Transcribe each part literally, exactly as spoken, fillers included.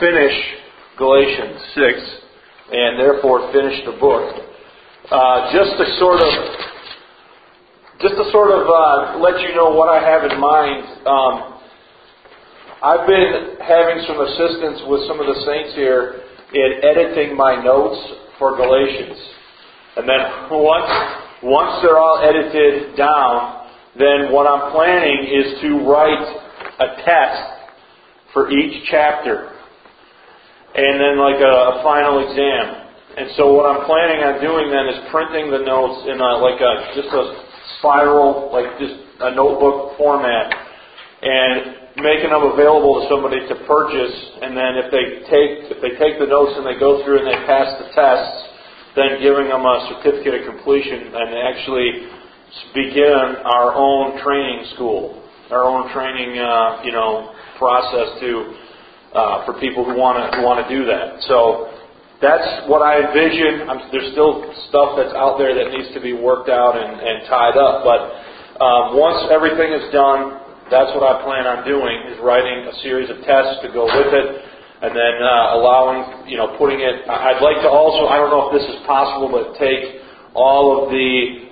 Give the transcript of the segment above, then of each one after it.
finish Galatians six and therefore finish the book. Uh, just to sort of, just to sort of uh, let you know what I have in mind. Um, I've been having some assistance with some of the saints here in editing my notes for Galatians, and then once once they're all edited down, then what I'm planning is to write a test for each chapter, and then like a, a final exam. And so what I'm planning on doing then is printing the notes in a, like a just a spiral, like just a notebook format, and making them available to somebody to purchase. And then if they take if they take the notes and they go through and they pass the tests, then giving them a certificate of completion and actually begin our own training school, our own training, uh, you know, process to uh, for people who want to who want to do that. So that's what I envision. I'm, there's still stuff that's out there that needs to be worked out and, and tied up. But um, once everything is done, that's what I plan on doing, is writing a series of tests to go with it, and then uh, allowing, you know, putting it. I'd like to also, I don't know if this is possible, but take all of the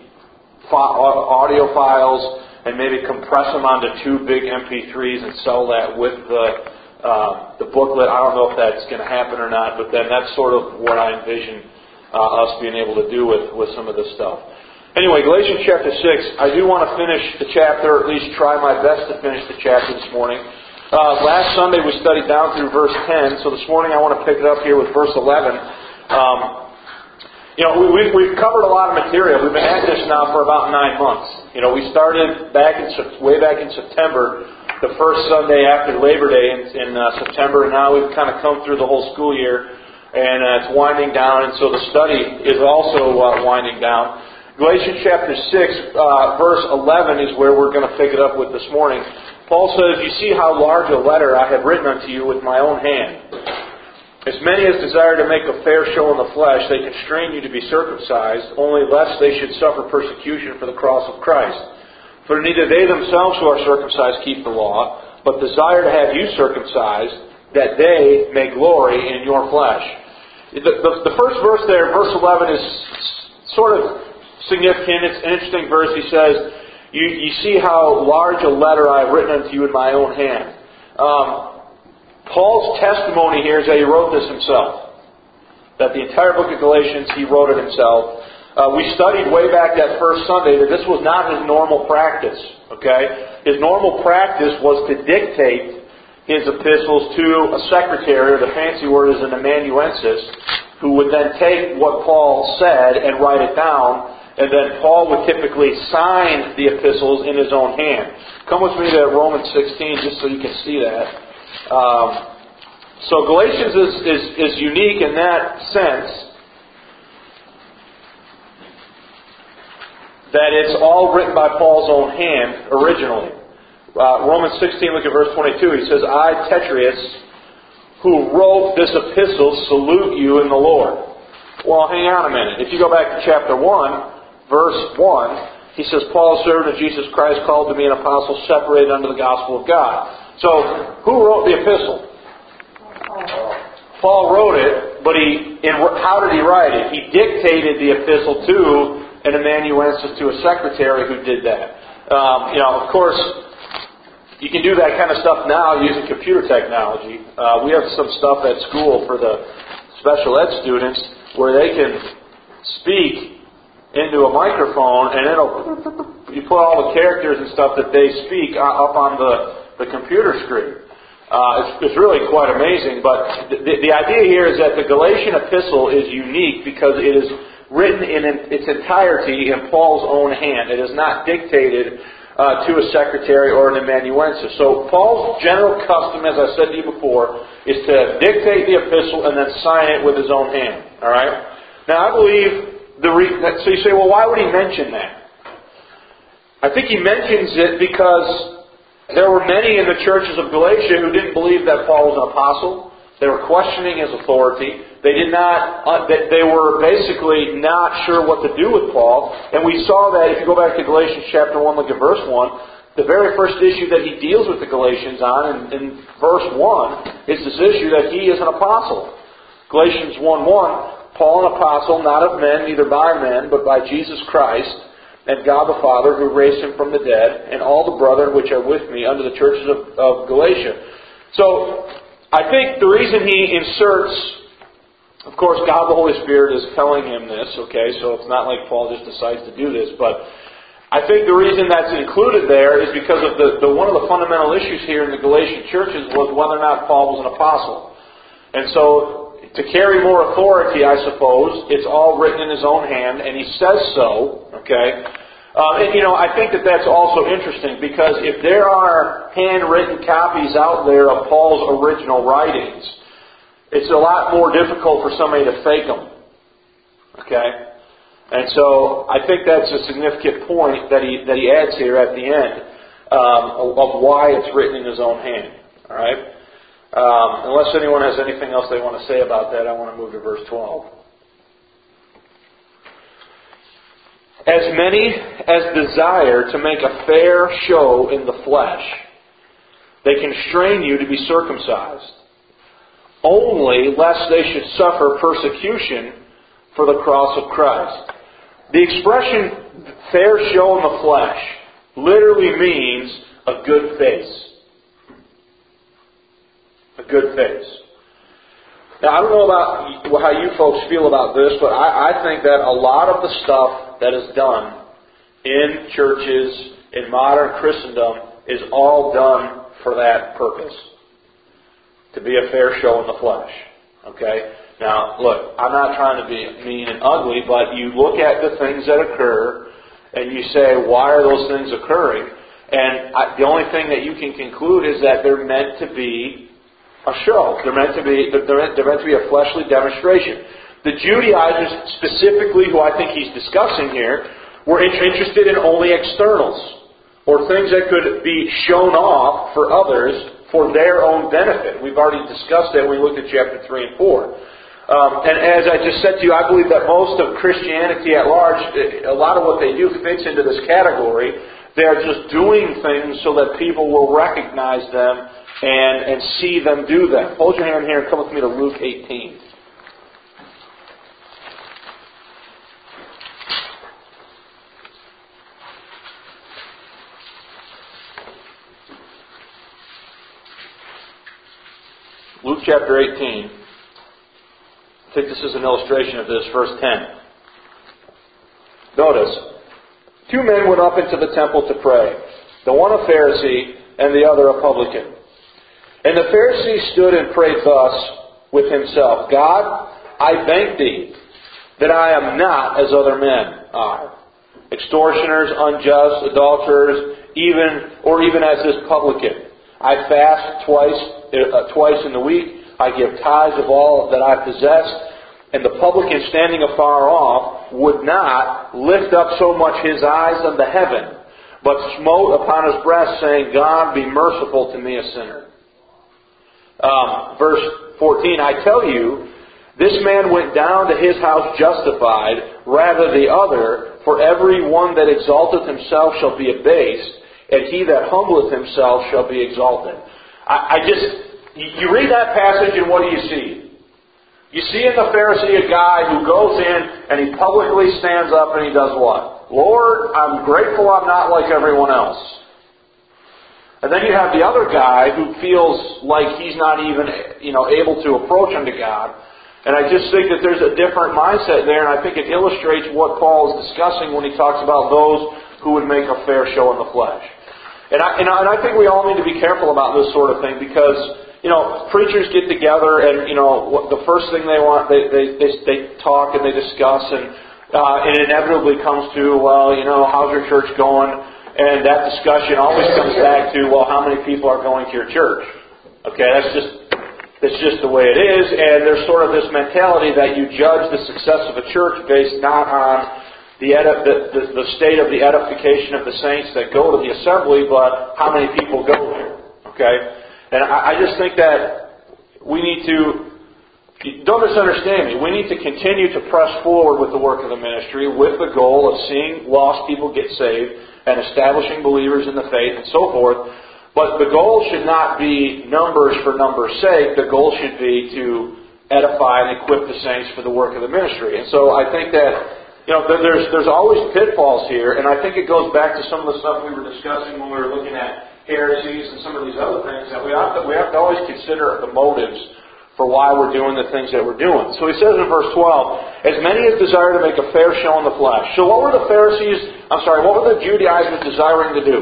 audio files and maybe compress them onto two big M P threes and sell that with the uh, the booklet. I don't know if that's going to happen or not, but then that's sort of what I envision uh, us being able to do with, with some of this stuff. Anyway, Galatians chapter six, I do want to finish the chapter, or at least try my best to finish the chapter this morning. Uh, last Sunday we studied down through verse ten, so this morning I want to pick it up here with verse eleven. Um, You know, we, we've, we've covered a lot of material. We've been at this now for about nine months. You know, we started back in way back in September, the first Sunday after Labor Day in, in uh, September, and now we've kind of come through the whole school year, and uh, it's winding down, and so the study is also uh, winding down. Galatians chapter six, uh, verse eleven is where we're going to pick it up with this morning. Paul says, "You see how large a letter I have written unto you with my own hand. As many as desire to make a fair show in the flesh, they constrain you to be circumcised, only lest they should suffer persecution for the cross of Christ. For neither they themselves who are circumcised keep the law, but desire to have you circumcised, that they may glory in your flesh." The, the, the first verse there, verse eleven, is sort of significant. It's an interesting verse. He says, you, you see how large a letter I have written unto you in my own hand. Um, Paul's testimony here is that he wrote this himself. That the entire book of Galatians, he wrote it himself. Uh, we studied way back that first Sunday that this was not his normal practice. Okay, his normal practice was to dictate his epistles to a secretary, or the fancy word is an amanuensis, who would then take what Paul said and write it down, and then Paul would typically sign the epistles in his own hand. Come with me to Romans sixteen, just so you can see that. Um, so Galatians is, is, is unique in that sense that it's all written by Paul's own hand originally. Uh, Romans sixteen, look at verse twenty-two. He says, "I, Tertius, who wrote this epistle, salute you in the Lord." Well, hang on a minute. If you go back to chapter one, verse one, he says, "Paul, a servant of Jesus Christ, called to be an apostle, separated unto the gospel of God." So, who wrote the epistle? Paul wrote it, but he, in, how did he write it? He dictated the epistle to an amanuensis, to a secretary who did that. Um, you know, of course, you can do that kind of stuff now using computer technology. Uh, we have some stuff at school for the special ed students where they can speak into a microphone, and it'll you put all the characters and stuff that they speak up on the the computer screen. Uh, it's, it's really quite amazing, but the, the idea here is that the Galatian epistle is unique because it is written in its entirety in Paul's own hand. It is not dictated uh, to a secretary or an amanuensis. So Paul's general custom, as I said to you before, is to dictate the epistle and then sign it with his own hand. All right? Now, I believe the re- so you say, well, why would he mention that? I think he mentions it because there were many in the churches of Galatia who didn't believe that Paul was an apostle. They were questioning his authority. They did not. Uh, they, they were basically not sure what to do with Paul. And we saw that if you go back to Galatians chapter one, look at verse one, the very first issue that he deals with the Galatians on in, in verse one is this issue that he is an apostle. Galatians one one, Paul, an apostle, not of men, neither by men, but by Jesus Christ, and God the Father, who raised him from the dead, and all the brethren which are with me under the churches of, of Galatia. So, I think the reason he inserts, of course, God the Holy Spirit is telling him this, okay, so it's not like Paul just decides to do this, but I think the reason that's included there is because of the, the one of the fundamental issues here in the Galatian churches was whether or not Paul was an apostle. And so, to carry more authority, I suppose, it's all written in his own hand, and he says so, okay? Uh, and, you know, I think that that's also interesting, because if there are handwritten copies out there of Paul's original writings, it's a lot more difficult for somebody to fake them, okay? And so I think that's a significant point that he that he adds here at the end um, of why it's written in his own hand. All right. Um, unless anyone has anything else they want to say about that, I want to move to verse twelve. As many as desire to make a fair show in the flesh, they constrain you to be circumcised, only lest they should suffer persecution for the cross of Christ. The expression, fair show in the flesh, literally means a good face. A good face. Now, I don't know about how you folks feel about this, but I, I think that a lot of the stuff that is done in churches, in modern Christendom, is all done for that purpose. To be a fair show in the flesh. Okay? Now, look, I'm not trying to be mean and ugly, but you look at the things that occur, and you say, why are those things occurring? And I, the only thing that you can conclude is that they're meant to be a show. They're meant to be they're, they're meant to be a fleshly demonstration. The Judaizers, specifically, who I think he's discussing here, were interested in only externals, or things that could be shown off for others for their own benefit. We've already discussed that when we looked at chapter three and four. Um, and as I just said to you, I believe that most of Christianity at large, a lot of what they do fits into this category. They're just doing things so that people will recognize them and, and see them do them. Hold your hand here and come with me to Luke eighteen. Luke chapter eighteen. I think this is an illustration of this, verse ten. Notice, two men went up into the temple to pray, the one a Pharisee and the other a publican. And the Pharisee stood and prayed thus with himself, God, I thank thee that I am not as other men are, extortioners, unjust, adulterers, even or even as this publican. I fast twice, uh, twice in the week. I give tithes of all that I possess. And the publican standing afar off would not lift up so much his eyes unto heaven, but smote upon his breast, saying, God, be merciful to me, a sinner. Um, verse fourteen, I tell you, this man went down to his house justified, rather the other, for every one that exalteth himself shall be abased, and he that humbleth himself shall be exalted. I, I just... You read that passage and what do you see? You see in the Pharisee a guy who goes in and he publicly stands up and he does what? Lord, I'm grateful I'm not like everyone else. And then you have the other guy who feels like he's not even, you know, able to approach unto God. And I just think that there's a different mindset there, and I think it illustrates what Paul is discussing when he talks about those who would make a fair show in the flesh. And I, and I, and I think we all need to be careful about this sort of thing because, you know, preachers get together and, you know, what, the first thing they want, they they, they, they talk and they discuss, and uh, it inevitably comes to, well, you know, how's your church going? And that discussion always comes back to, well, how many people are going to your church? Okay, that's just that's just the way it is, and there's sort of this mentality that you judge the success of a church based not on the, edif- the, the, the state of the edification of the saints that go to the assembly, but how many people go there. Okay? And I, I just think that we need to don't misunderstand me. We need to continue to press forward with the work of the ministry with the goal of seeing lost people get saved and establishing believers in the faith and so forth. But the goal should not be numbers for numbers' sake. The goal should be to edify and equip the saints for the work of the ministry. And so I think that, you know, there's there's always pitfalls here, and I think it goes back to some of the stuff we were discussing when we were looking at heresies and some of these other things, that we have to, we have to always consider the motives for why we're doing the things that we're doing. So he says in verse twelve, as many as desire to make a fair show in the flesh. So what were the Pharisees, I'm sorry, what were the Judaizers desiring to do?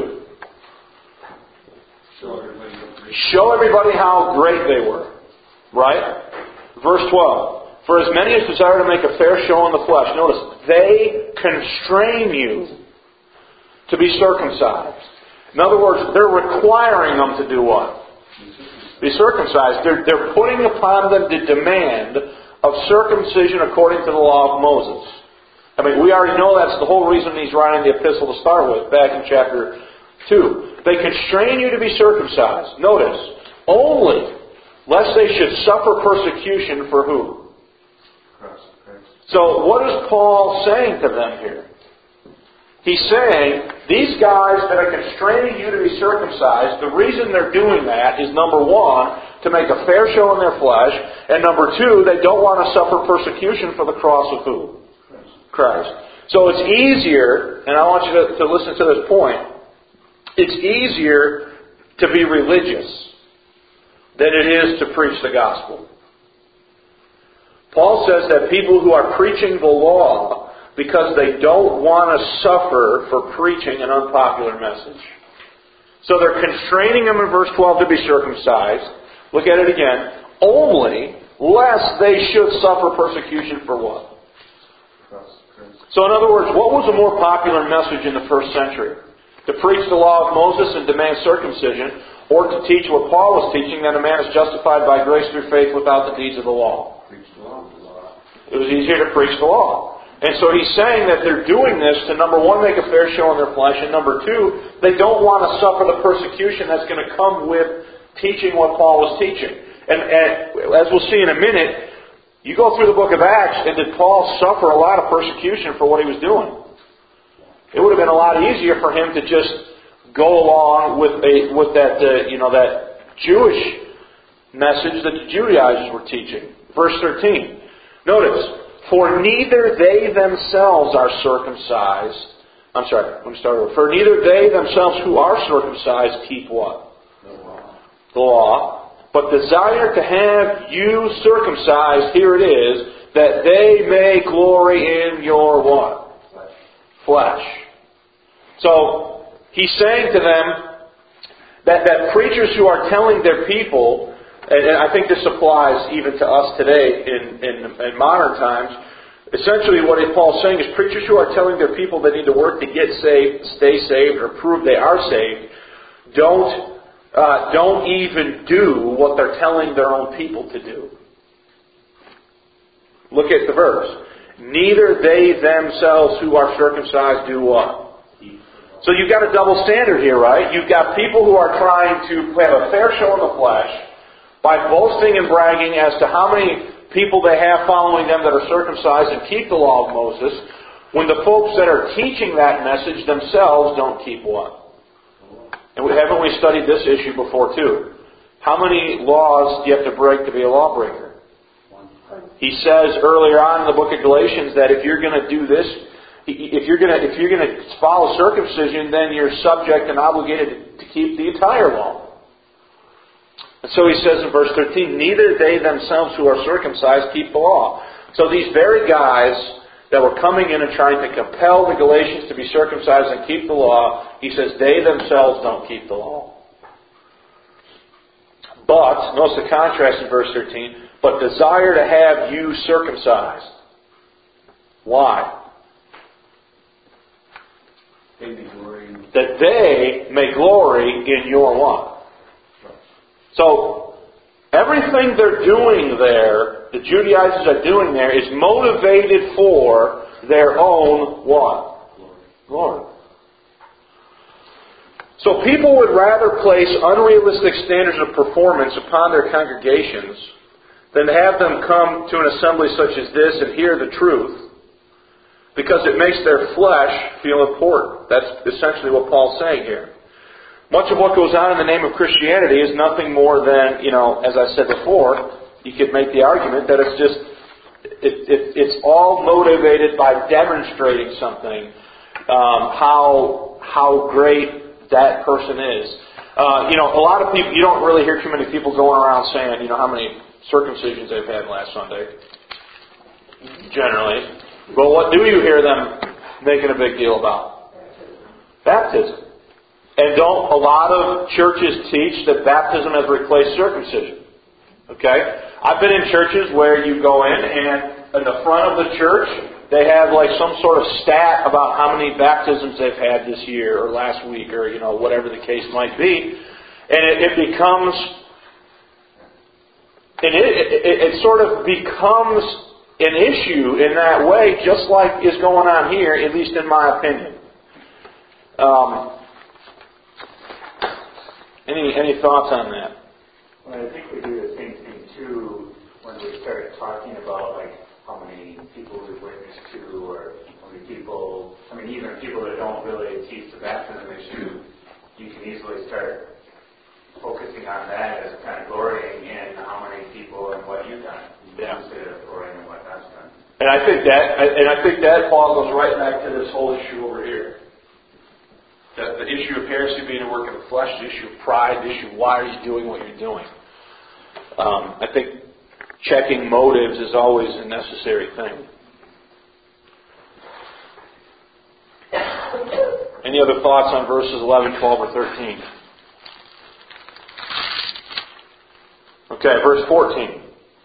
Show everybody how great they were. Right? Verse twelve. For as many as desire to make a fair show in the flesh. Notice, they constrain you to be circumcised. In other words, they're requiring them to do what? Be circumcised. They're, they're putting upon them the demand of circumcision according to the law of Moses. I mean, we already know that's the whole reason he's writing the epistle to start with, back in chapter two. They constrain you to be circumcised. Notice, only lest they should suffer persecution for who? So what is Paul saying to them here? He's saying, these guys that are constraining you to be circumcised, the reason they're doing that is, number one, to make a fair show in their flesh, and number two, they don't want to suffer persecution for the cross of who? Christ. So it's easier, and I want you to, to listen to this point, it's easier to be religious than it is to preach the gospel. Paul says that people who are preaching the law because they don't want to suffer for preaching an unpopular message. So they're constraining them in verse twelve to be circumcised. Look at it again. Only lest they should suffer persecution for what? So in other words, what was a more popular message in the first century? To preach the law of Moses and demand circumcision, or to teach what Paul was teaching, that a man is justified by grace through faith without the deeds of the law? It was easier to preach the law. And so he's saying that they're doing this to, number one, make a fair show in their flesh, and number two, they don't want to suffer the persecution that's going to come with teaching what Paul was teaching. And, and as we'll see in a minute, you go through the book of Acts, and did Paul suffer a lot of persecution for what he was doing? It would have been a lot easier for him to just go along with a with that uh, you know that Jewish message that the Judaizers were teaching. Verse thirteen. Notice. For neither they themselves are circumcised. I'm sorry, let me start over. For neither they themselves who are circumcised keep what? The law. The law. But desire to have you circumcised, here it is, that they may glory in your what? Flesh. Flesh. So, he's saying to them that, that preachers who are telling their people, and I think this applies even to us today in, in, in modern times. Essentially what Paul's saying is preachers who are telling their people they need to work to get saved, stay saved, or prove they are saved, don't, uh, don't even do what they're telling their own people to do. Look at the verse. Neither they themselves who are circumcised do what? So you've got a double standard here, right? You've got people who are trying to have a fair show in the flesh, by boasting and bragging as to how many people they have following them that are circumcised and keep the law of Moses, when the folks that are teaching that message themselves don't keep what? And haven't we studied this issue before too? How many laws do you have to break to be a lawbreaker? He says earlier on in the book of Galatians that if you're going to do this, if you're going to if you're going to follow circumcision, then you're subject and obligated to keep the entire law. And so he says in verse thirteen, neither they themselves who are circumcised keep the law. So these very guys that were coming in and trying to compel the Galatians to be circumcised and keep the law, he says they themselves don't keep the law. But, notice the contrast in verse thirteen, but desire to have you circumcised. Why? They may glory in that they may glory in your what? So, everything they're doing there, the Judaizers are doing there, is motivated for their own what? Glory. So people would rather place unrealistic standards of performance upon their congregations than to have them come to an assembly such as this and hear the truth, because it makes their flesh feel important. That's essentially what Paul's saying here. Much of what goes on in the name of Christianity is nothing more than, you know, as I said before, you could make the argument that it's just, it, it, it's all motivated by demonstrating something, um, how how great that person is. Uh, you know, a lot of people, you don't really hear too many people going around saying, you know, how many circumcisions they've had last Sunday, generally. But what do you hear them making a big deal about? Baptism. And don't a lot of churches teach that baptism has replaced circumcision? Okay? I've been in churches where you go in and in the front of the church, they have like some sort of stat about how many baptisms they've had this year or last week or, you know, whatever the case might be. And it, it becomes, and it, it, it sort of becomes an issue in that way, just like is going on here, at least in my opinion. Um, Any any thoughts on that? Well, I think we do the same thing too when we start talking about like how many people we witness to, or how many people. I mean, even people that don't really teach the baptism issue, you can easily start focusing on that as kind of glorying in how many people and what you've done, yeah, instead of glorying in what God's done. And I think that, and I think that Paul goes right back to this whole issue over here. That the issue of heresy being a work of the flesh, the issue of pride, the issue of why are you doing what you're doing. Um, I think checking motives is always a necessary thing. Any other thoughts on verses eleven, twelve, or thirteen? Okay, verse fourteen.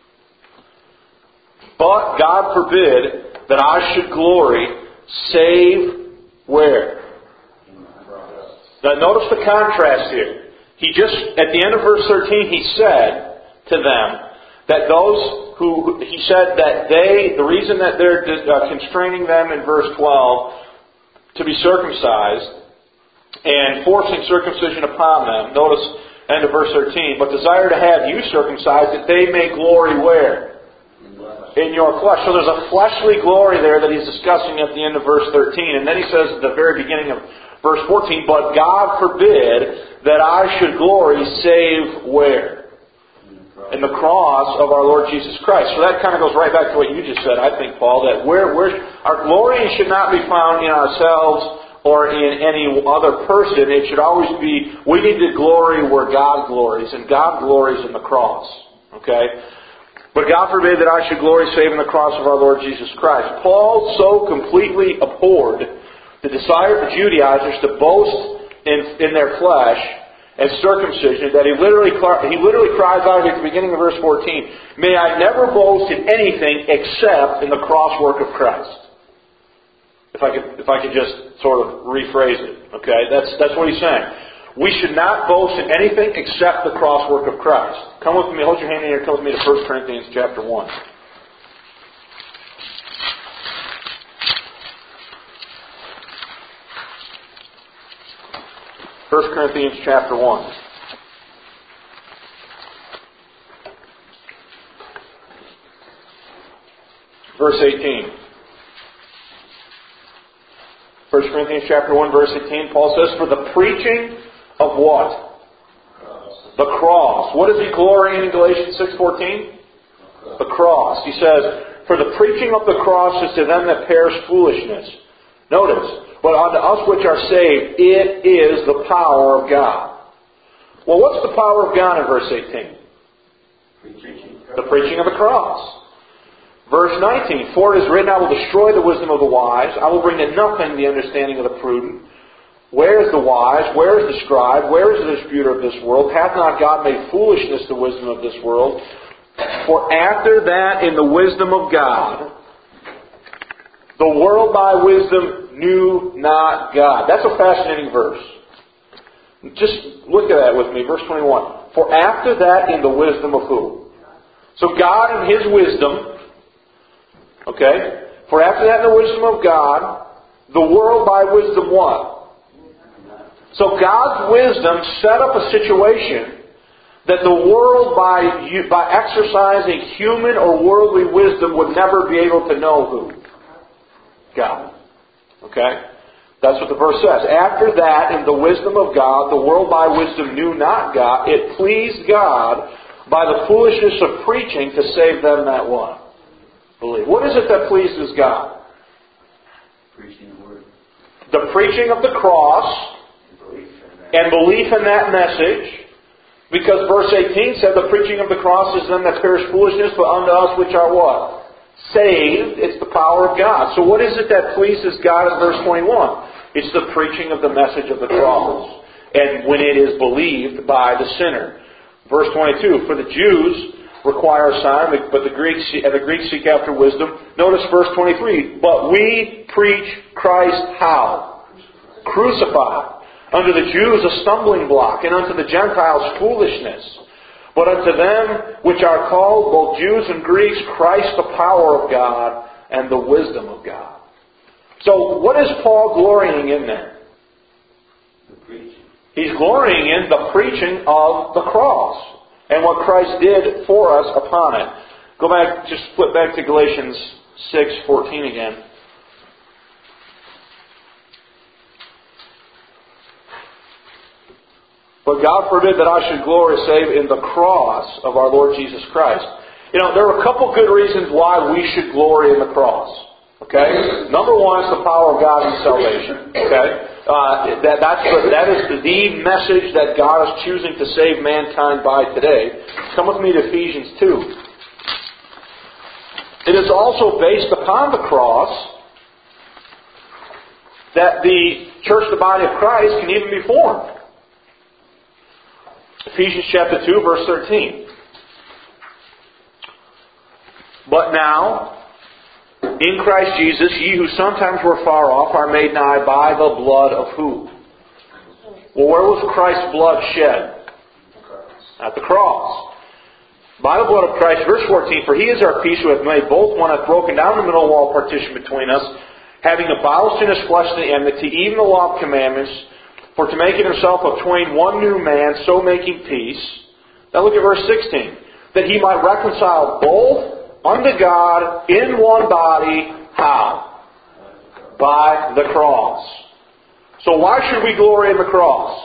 But God forbid that I should glory, save where? Now notice the contrast here. He just, at the end of verse thirteen, he said to them that those who, he said that they, the reason that they're uh, constraining them in verse twelve to be circumcised and forcing circumcision upon them, notice end of verse thirteen, but desire to have you circumcised that they may glory where? In your flesh. So there's a fleshly glory there that he's discussing at the end of verse thirteen. And then he says at the very beginning of verse fourteen, but God forbid that I should glory save where? In the cross of our Lord Jesus Christ. So that kind of goes right back to what you just said, I think, Paul, that where, where our glory should not be found in ourselves or in any other person. It should always be, we need to glory where God glories, and God glories in the cross. Okay? But God forbid that I should glory save in the cross of our Lord Jesus Christ. Paul so completely abhorred the desire of the Judaizers to boast in, in their flesh and circumcision that he literally he literally cries out at the beginning of verse fourteen, may I never boast in anything except in the cross work of Christ. If I could if I could just sort of rephrase it. Okay? That's that's what he's saying. We should not boast in anything except the cross work of Christ. Come with me, hold your hand in here, come with me to First Corinthians chapter one. First Corinthians chapter one. Verse eighteen. First Corinthians chapter one, verse eighteen, Paul says, for the preaching of what? The cross. What is he glorying in Galatians six fourteen? The cross. He says, for the preaching of the cross is to them that perish foolishness. Notice, but unto us which are saved, it is the power of God. Well, what's the power of God in verse eighteen? Preaching. The preaching of the cross. Verse nineteen, for it is written, I will destroy the wisdom of the wise. I will bring to nothing the understanding of the prudent. Where is the wise? Where is the scribe? Where is the disputer of this world? Hath not God made foolishness the wisdom of this world? For after that, in the wisdom of God, the world by wisdom knew not God. That's a fascinating verse. Just look at that with me. Verse twenty-one. For after that, in the wisdom of who? So God in His wisdom, okay? For after that, in the wisdom of God, the world by wisdom what? So God's wisdom set up a situation that the world, by by exercising human or worldly wisdom, would never be able to know who? God. Okay? That's what the verse says. After that, in the wisdom of God, the world by wisdom knew not God. It pleased God by the foolishness of preaching to save them that what? Believe. What is it that pleases God? Preaching the word. The preaching of the cross and belief in that message. Because verse eighteen said the preaching of the cross is them that perish foolishness, but unto us which are what? Saved. It's the power of God. So what is it that pleases God in verse twenty-one? It's the preaching of the message of the cross. And when it is believed by the sinner. Verse twenty-two, for the Jews require a sign, but the Greeks, and the Greeks seek after wisdom. Notice verse twenty-three, but we preach Christ how? Crucified. Unto the Jews a stumbling block, and unto the Gentiles foolishness. But unto them which are called, both Jews and Greeks, Christ the power of God and the wisdom of God. So what is Paul glorying in there? The preaching. He's glorying in the preaching of the cross and what Christ did for us upon it. Go back, just flip back to Galatians six fourteen again. But God forbid that I should glory save in the cross of our Lord Jesus Christ. You know, there are a couple good reasons why we should glory in the cross. Okay? Number one is the power of God in salvation. Okay? Uh, that, that's the, that is the, the message that God is choosing to save mankind by today. Come with me to Ephesians two. It is also based upon the cross that the church, the body of Christ, can even be formed. Ephesians chapter two, verse thirteen. But now, in Christ Jesus, ye who sometimes were far off are made nigh by the blood of who? Well, where was Christ's blood shed? At the cross. By the blood of Christ, verse fourteen, for he is our peace, who hath made both one, hath broken down the middle wall partition between us, having abolished in his flesh the enmity, even the law of commandments, for to make in himself of twain one new man, so making peace. Now look at verse sixteen. That he might reconcile both unto God in one body. How? By the cross. So why should we glory in the cross?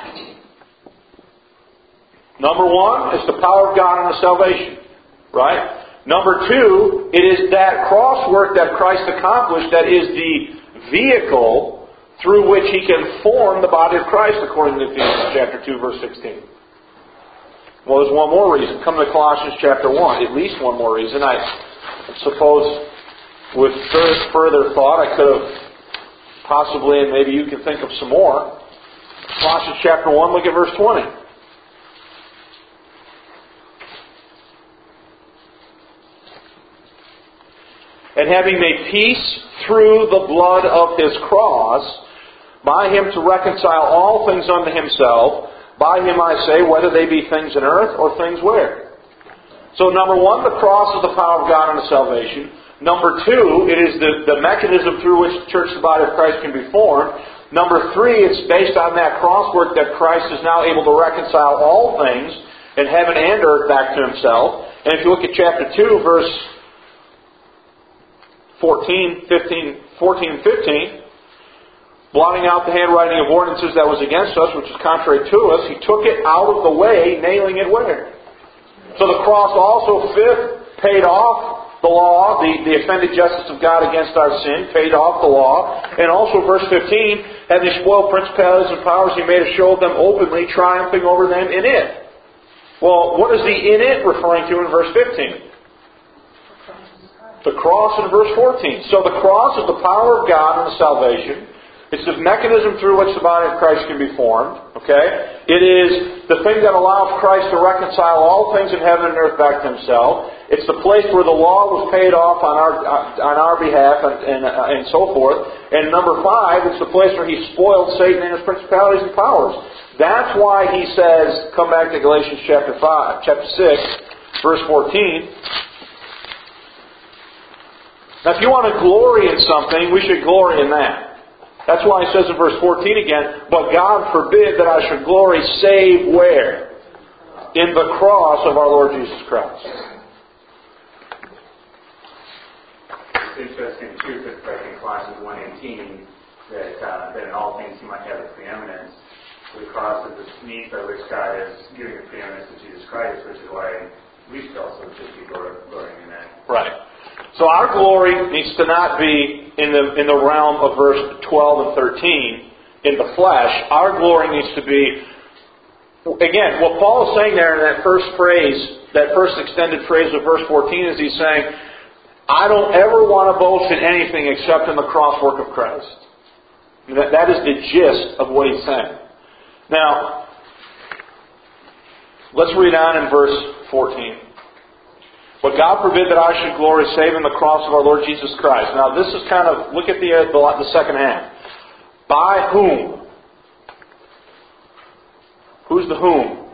Number one is the power of God unto salvation. Right? Number two, it is that cross work that Christ accomplished that is the vehicle through which he can form the body of Christ, according to Ephesians chapter two, verse sixteen. Well, there's one more reason. Come to Colossians chapter one. At least one more reason. I suppose with further thought I could have possibly, and maybe you can think of some more. Colossians chapter one, look at verse twenty. And having made peace through the blood of his cross, by him to reconcile all things unto himself, by him I say, whether they be things in earth or things where. So number one, the cross is the power of God unto salvation. Number two, it is the, the mechanism through which the church, the body of Christ, can be formed. Number three, it's based on that cross work that Christ is now able to reconcile all things in heaven and earth back to himself. And if you look at chapter two, verse fourteen, fifteen, fourteen and fifteen, blotting out the handwriting of ordinances that was against us, which is contrary to us, he took it out of the way, nailing it where? So the cross also, fifth, paid off the law, the, the offended justice of God against our sin, paid off the law. And also verse fifteen, having spoiled principalities and powers, he made a show of them openly, triumphing over them in it. Well, what is the in it referring to in verse fifteen? The cross in verse fourteen. So the cross is the power of God unto salvation. It's the mechanism through which the body of Christ can be formed. Okay? It is the thing that allows Christ to reconcile all things in heaven and earth back to himself. It's the place where the law was paid off on our on our behalf and, and, uh, and so forth. And number five, it's the place where he spoiled Satan and his principalities and powers. That's why he says, come back to Galatians chapter five, chapter six, verse fourteen. Now, if you want to glory in something, we should glory in that. That's why he says in verse fourteen again, but God forbid that I should glory save where? in the cross of our Lord Jesus Christ. It's interesting, too, because like in Colossians one eighteen, that, uh, that in all things He might have a preeminence. The cross is the means by which God is giving the preeminence to Jesus Christ, which is why we should also should be glorying in that. Right. So our glory needs to not be in the in the realm of verse twelve and thirteen in the flesh. Our glory needs to be, again, what Paul is saying there in that first phrase, that first extended phrase of verse fourteen, is he's saying, I don't ever want to boast in anything except in the cross work of Christ. That, that is the gist of what he's saying. Now, let's read on in verse fourteen. But God forbid that I should glory save in the cross of our Lord Jesus Christ. Now, this is kind of, look at the, uh, the, the second half. By whom? Who's the whom?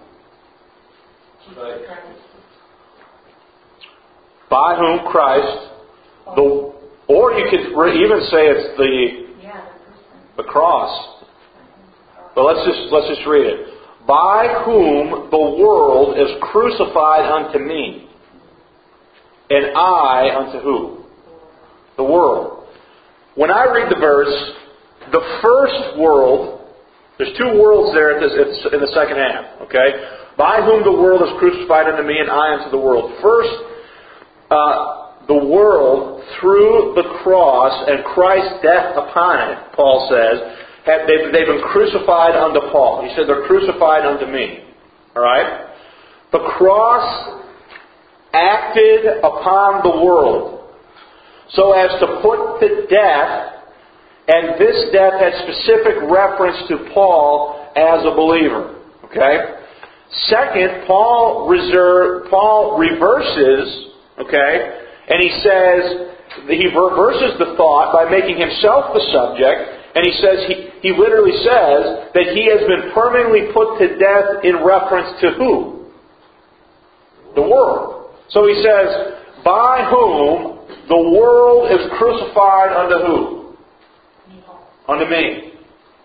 By whom Christ, the, or you could even say it's the, the cross. But let's just let's just read it. By whom the world is crucified unto me, and I unto who? The world. When I read the verse, the first world, there's two worlds there at this, it's in the second half. Okay, by whom the world is crucified unto me, and I unto the world. First, uh, the world through the cross and Christ's death upon it, Paul says. Have, they've, they've been crucified unto Paul. He said they're crucified unto me. Alright? The cross acted upon the world so as to put to death, and this death had specific reference to Paul as a believer. Okay? Second, Paul reserve, Paul reverses, okay, and he says, he reverses the thought by making himself the subject. And he says, he, he literally says that he has been permanently put to death in reference to who? The world. So he says, by whom the world is crucified unto who? Unto me.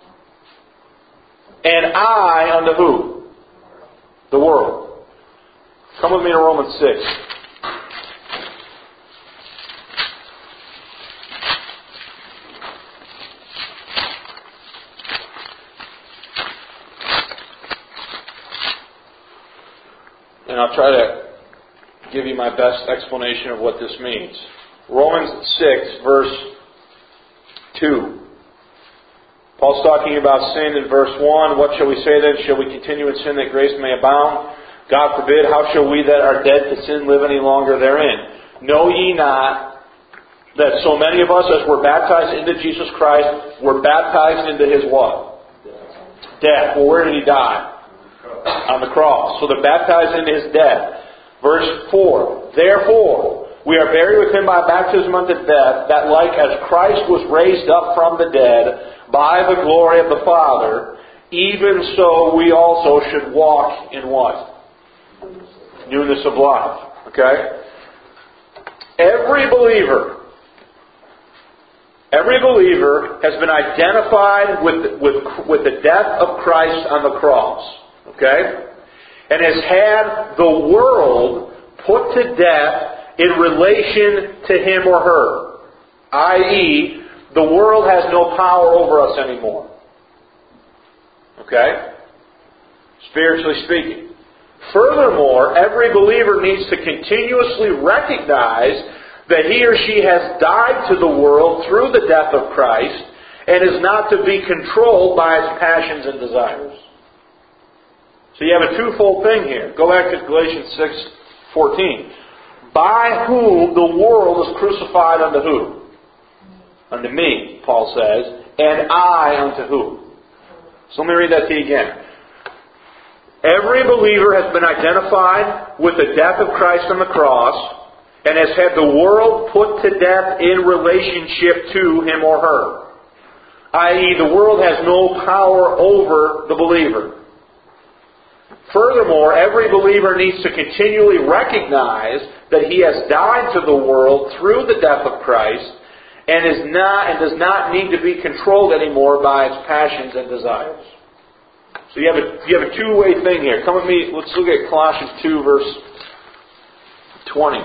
And I unto who? The world. Come with me to Romans six. And I'll try to give you my best explanation of what this means. Romans six, verse two. Paul's talking about sin in verse one. What shall we say then? Shall we continue in sin that grace may abound? God forbid. How shall we that are dead to sin live any longer therein? Know ye not that so many of us, as were baptized into Jesus Christ, were baptized into His what? Death. Well, where did He die? On the cross. So they're baptized into His death. Verse four. Therefore, we are buried with Him by baptism unto death, that like as Christ was raised up from the dead by the glory of the Father, even so we also should walk in what? Newness of life. Okay? Every believer, every believer has been identified with, with, with the death of Christ on the cross. Okay? And has had the world put to death in relation to him or her. that is, the world has no power over us anymore. Okay? Spiritually speaking. Furthermore, every believer needs to continuously recognize that he or she has died to the world through the death of Christ and is not to be controlled by its passions and desires. So you have a twofold thing here. Go back to Galatians six fourteen. By whom the world is crucified unto who? Unto me, Paul says, and I unto who? So let me read that to you again. Every believer has been identified with the death of Christ on the cross and has had the world put to death in relationship to him or her. that is, the world has no power over the believer. Furthermore, every believer needs to continually recognize that he has died to the world through the death of Christ and is not and does not need to be controlled anymore by its passions and desires. So you have a you have a two-way thing here. Come with me. Let's look at Colossians two, verse twenty.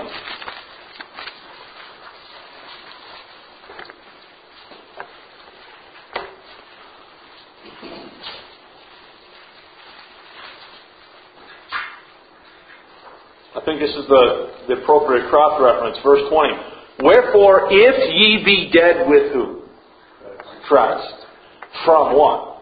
I think this is the, the appropriate cross reference. Verse twenty. Wherefore, if ye be dead with who? Christ. From what?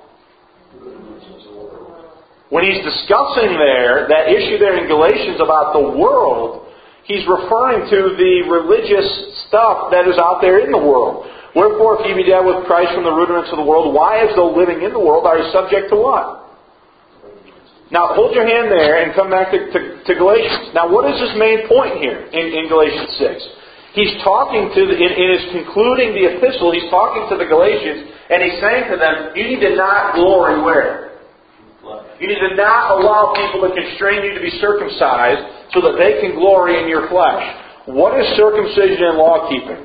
When he's discussing there, that issue there in Galatians about the world, he's referring to the religious stuff that is out there in the world. Wherefore, if ye be dead with Christ from the rudiments of the world, why, as though living in the world, are you subject to what? Now, hold your hand there and come back to, to, to Galatians. Now, what is his main point here in, in Galatians six? He's talking to, the, in, in his concluding the epistle, he's talking to the Galatians, and he's saying to them, you need to not glory where? You need to not allow people to constrain you to be circumcised so that they can glory in your flesh. What is circumcision and law keeping?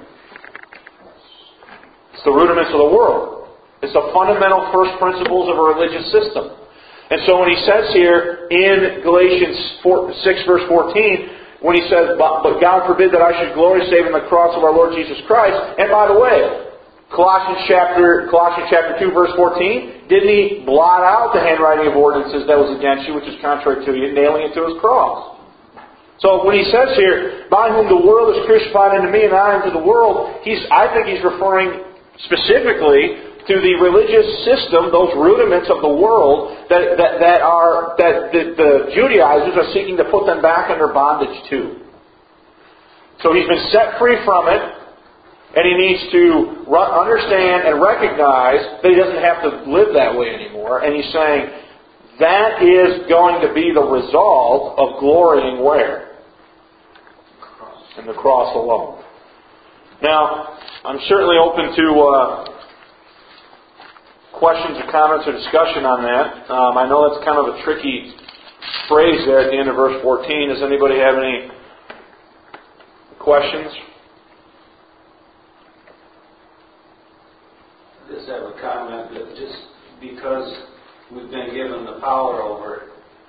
It's the rudiments of the world. It's the fundamental first principles of a religious system. And so when he says here in Galatians six verse fourteen, when he says, but God forbid that I should glory save in the cross of our Lord Jesus Christ. And by the way, Colossians chapter Colossians chapter two verse fourteen, didn't he blot out the handwriting of ordinances that was against you, which is contrary to you, nailing it to his cross? So when he says here, by whom the world is crucified unto me and I unto the world, he's I think he's referring specifically to the religious system, those rudiments of the world that that, that are that the, the Judaizers are seeking to put them back under bondage to. So he's been set free from it. And he needs to understand and recognize that he doesn't have to live that way anymore. And he's saying that is going to be the result of glorying where? In the cross alone. Now, I'm certainly open to uh, questions or comments or discussion on that. Um, I know that's kind of a tricky phrase there at the end of verse fourteen. Does anybody have any questions? Just have a comment that just because we've been given the power over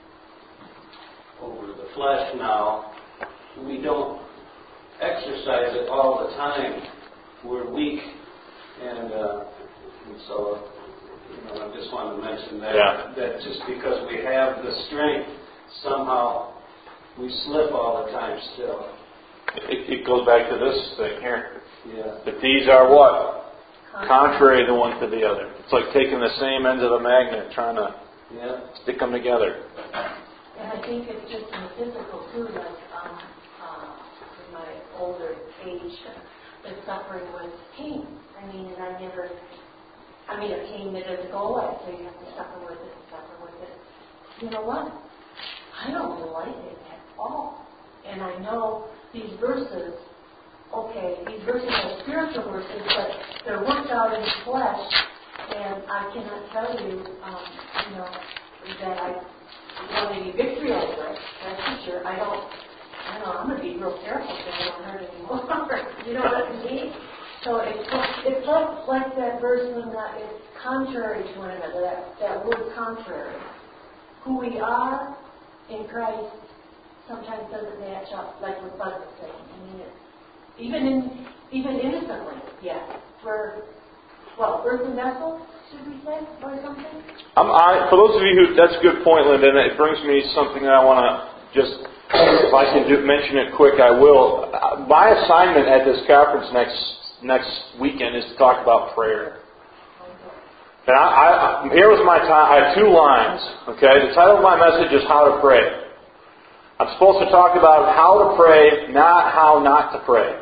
over the flesh now, we don't exercise it all the time. We're weak, and, uh, and so you know, I just want to mention that yeah. that just because we have the strength, somehow we slip all the time still. It, it goes back to this thing here. Yeah. That these are what? Contrary the one to the other. It's like taking the same ends of a magnet, trying to yeah. stick them together. And I think it's just in the physical too, like um, uh, in my older age, the suffering with pain. I mean, and I never, I mean, a pain that doesn't go away, so you have to suffer with it, suffer with it. You know what? I don't like it at all. And I know these verses. Okay, these verses are spiritual verses, but they're worked out in the flesh, and I cannot tell you, um, you know, that I want any victory over it. That's for sure. I don't, I don't know, I'm going to be real careful so I don't hurt anymore. You know what I mean? So it's, it's like, like that verse when uh, it's contrary to one another, that, that word contrary. Who we are in Christ sometimes doesn't match up, like what Bud was saying. I mean, it's Even in, even innocently, yeah. We're, well, earthen vessel, should we say, or something? Um, I, for those of you who, that's a good point, Linda, and it brings me something that I want to just, if I can do, mention it quick, I will. My assignment at this conference next next weekend is to talk about prayer. And I, I, here was my time. I have two lines. Okay, the title of my message is "How to Pray." I'm supposed to talk about how to pray, not how not to pray.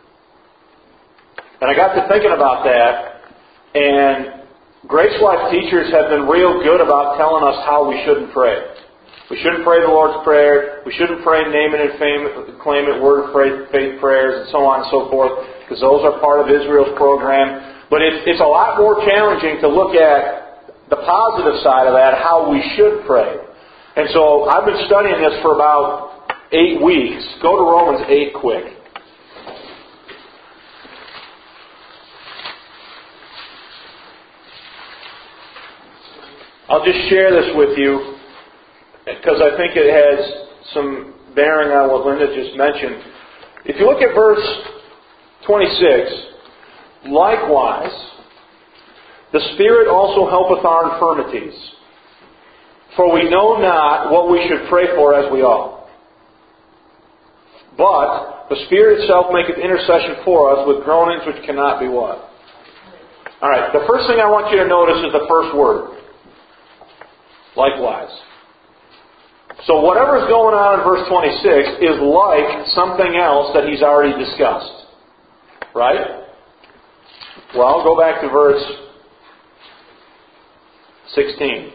And I got to thinking about that, and Grace Life teachers have been real good about telling us how we shouldn't pray. We shouldn't pray the Lord's Prayer. We shouldn't pray name it and fame it, claim it, word of faith prayers, and so on and so forth, because those are part of Israel's program. But it's, it's a lot more challenging to look at the positive side of that, how we should pray. And so I've been studying this for about eight weeks. Go to Romans eight quick. I'll just share this with you because I think it has some bearing on what Linda just mentioned. If you look at verse twenty-six, likewise, the Spirit also helpeth our infirmities, for we know not what we should pray for as we ought. But the Spirit itself maketh intercession for us with groanings which cannot be what? Alright, the first thing I want you to notice is the first word. Likewise. So whatever's going on in verse twenty-six is like something else that he's already discussed. Right? Well, go back to verse sixteen.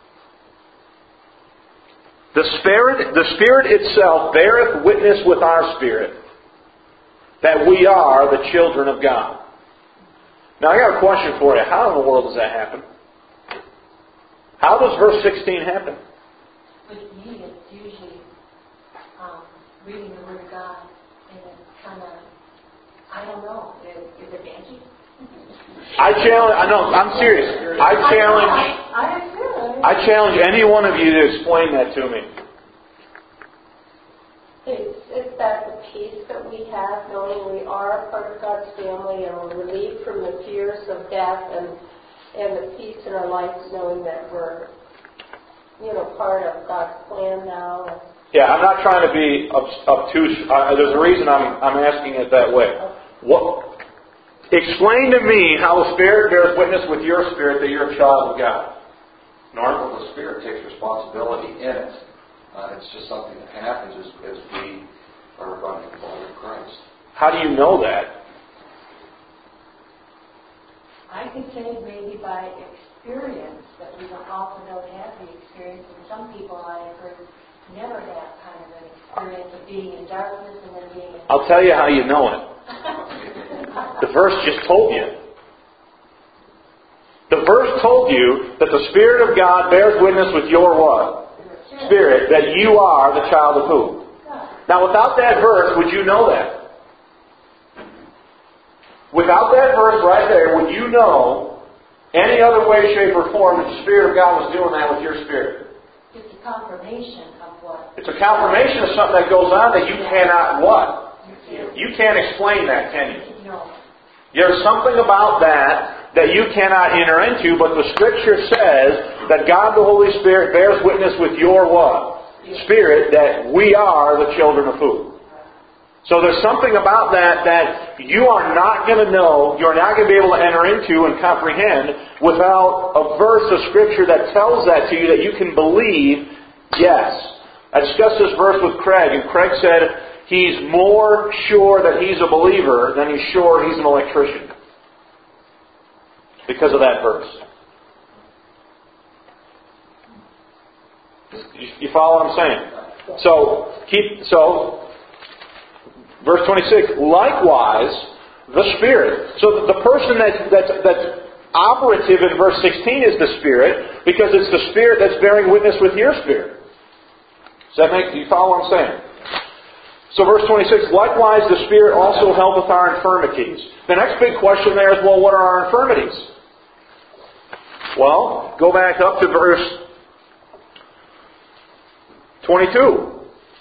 The Spirit, the Spirit itself beareth witness with our spirit that we are the children of God. Now I got a question for you. How in the world does that happen? How does verse sixteen happen? With me, it's usually um, reading the Word of God, and it's kind of, I don't know, is, is it edgy? I challenge, I know, I'm serious. I challenge, I, I, I, I challenge any one of you to explain that to me. It's, it's that the peace that we have, knowing we are a part of God's family and we're relieved from the fears of death, and and the peace in our lives, knowing that we're, you know, part of God's plan now. Yeah, I'm not trying to be obtuse. Uh, there's a reason I'm I'm asking it that way. What? Explain to me how the Spirit bears witness with your spirit that you're a child of God. Norm, the Spirit takes responsibility in it. Uh, it's just something that happens as, as we are running the body of Christ. How do you know that? I could say maybe by experience, that we don't often don't have the experience, and some people I have heard never have kind of an experience of being in darkness and then being in... I'll tell you how you know it. The verse just told you. The verse told you that the Spirit of God bears witness with your what? Spirit, that you are the child of who? Now without that verse, would you know that? Without that verse right there, would you know any other way, shape, or form that the Spirit of God was doing that with your spirit? It's a confirmation of what? It's a confirmation of something that goes on that you cannot what? You can't explain that, can you? No. There's something about that that you cannot enter into, but the Scripture says that God the Holy Spirit bears witness with your what? Spirit that we are the children of who? So there's something about that that you are not going to know, you're not going to be able to enter into and comprehend without a verse of Scripture that tells that to you, that you can believe, yes. I discussed this verse with Craig, and Craig said he's more sure that he's a believer than he's sure he's an electrician. Because of that verse. You, you follow what I'm saying? So, keep, so, verse twenty-six, likewise, the Spirit. So the person that, that, that's operative in verse sixteen is the Spirit, because it's the Spirit that's bearing witness with your spirit. Does that make, do you follow what I'm saying? So verse twenty-six, likewise the Spirit also helpeth our infirmities. The next big question there is, well, what are our infirmities? Well, go back up to verse twenty-two.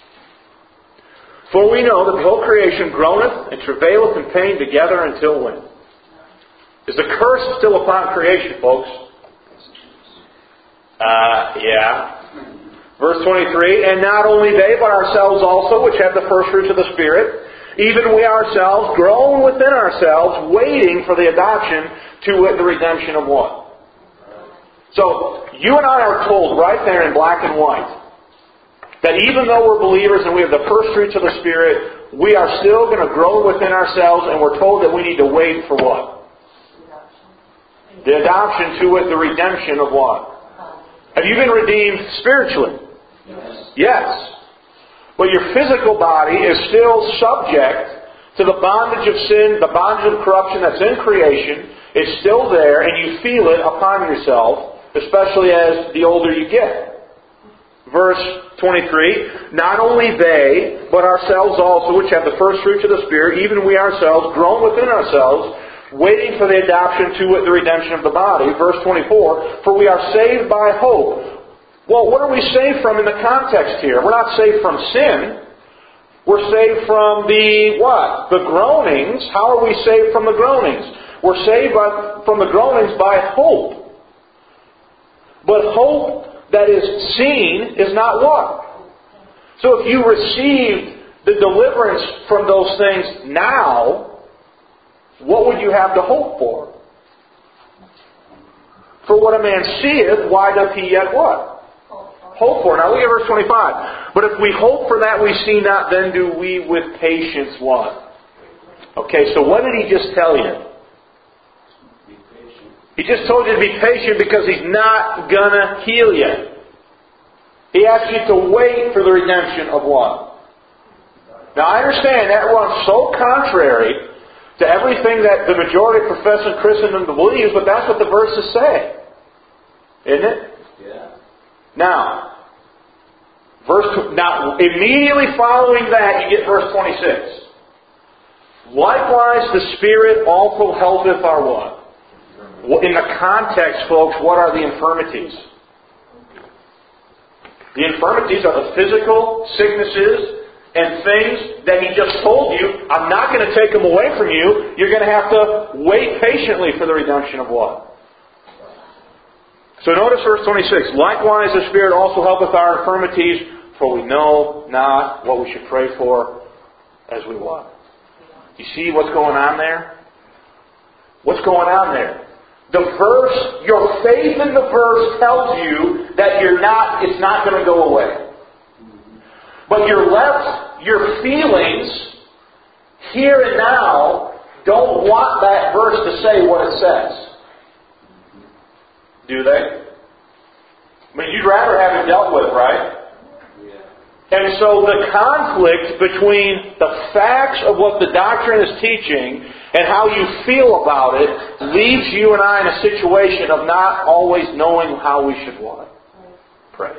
For we know that the whole creation groaneth and travaileth in pain together until when? Is the curse still upon creation, folks? Uh, yeah. Verse twenty-three, and not only they, but ourselves also, which have the first fruits of the Spirit, even we ourselves groan within ourselves, waiting for the adoption to wit the redemption of what? So, you and I are told right there in black and white that even though we're believers and we have the first fruits of the Spirit, we are still going to grow within ourselves, and we're told that we need to wait for what? The adoption to it, the redemption of what? Have you been redeemed spiritually? Yes. Yes. But your physical body is still subject to the bondage of sin, the bondage of corruption that's in creation. It's still there, and you feel it upon yourself, especially as the older you get. Verse twenty-three, not only they, but ourselves also, which have the first fruits of the Spirit, even we ourselves, groan within ourselves, waiting for the adoption to wit, the redemption of the body. Verse twenty-four, for we are saved by hope. Well, what are we saved from in the context here? We're not saved from sin. We're saved from the what? The groanings. How are we saved from the groanings? We're saved by, from the groanings by hope. But hope that is seen is not what? So if you received the deliverance from those things now, what would you have to hope for? For what a man seeth, why doth he yet what? Hope for. Now look at verse twenty-five. But if we hope for that we see not, then do we with patience what? Okay, so what did he just tell you? Be patient. He just told you to be patient because He's not going to heal you. He asked you to wait for the redemption of what? Now I understand that runs so contrary to everything that the majority of professing Christendom believes, but that's what the verses say. Isn't it? Yeah. Now, verse now immediately following that, you get verse twenty-six. Likewise, the Spirit also helpeth our what? In the context, folks, what are the infirmities? The infirmities are the physical sicknesses and things that He just told you, I'm not going to take them away from you. You're going to have to wait patiently for the redemption of what? So notice verse twenty-six. Likewise the Spirit also helpeth our infirmities, for we know not what we should pray for as we ought. You see what's going on there? What's going on there? The verse, your faith in the verse tells you that you're not, it's not going to go away. But your left, your feelings, here and now, don't want that verse to say what it says. Do they? I mean, you'd rather have it dealt with, right? Yeah. And so the conflict between the facts of what the doctrine is teaching and how you feel about it leaves you and I in a situation of not always knowing how we should what? Pray.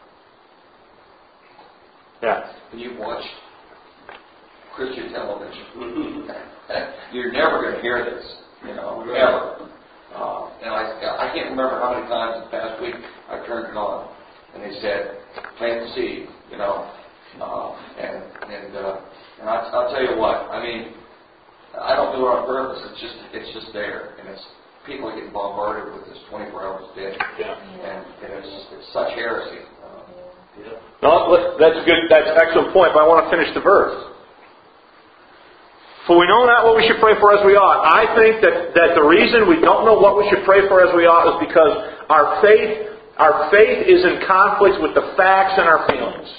Yeah. When you watch Christian television, you're never going to hear this, you know, ever. Uh, and I, I can't remember how many times in the past week I turned it on, and they said, "Plant the seed," you know, uh, and and uh, and I, I'll tell you what. I mean, I don't do it on purpose. It's just it's just there, and it's people get bombarded with this twenty-four hours a day, yeah. and, and it's it's such heresy. Uh, yeah. No, that's good. That's an excellent point. But I want to finish the verse. For we know not what we should pray for as we ought. I think that, that the reason we don't know what we should pray for as we ought is because our faith, our faith is in conflict with the facts and our feelings.